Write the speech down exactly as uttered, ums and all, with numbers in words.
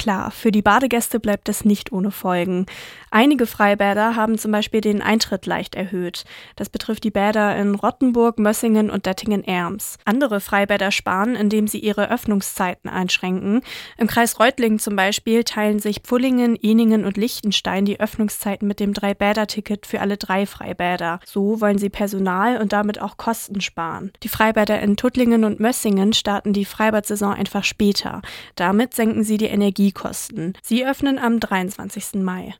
Klar, für die Badegäste bleibt es nicht ohne Folgen. Einige Freibäder haben zum Beispiel den Eintritt leicht erhöht. Das betrifft die Bäder in Rottenburg, Mössingen und Dettingen-Erms. Andere Freibäder sparen, indem sie ihre Öffnungszeiten einschränken. Im Kreis Reutlingen zum Beispiel teilen sich Pfullingen, Eningen und Liechtenstein die Öffnungszeiten mit dem Drei-Bäder-Ticket für alle drei Freibäder. So wollen sie Personal und damit auch Kosten sparen. Die Freibäder in Tuttlingen und Mössingen starten die Freibad-Saison einfach später. Damit senken sie die Energiekosten. Sie öffnen am dreiundzwanzigsten Mai.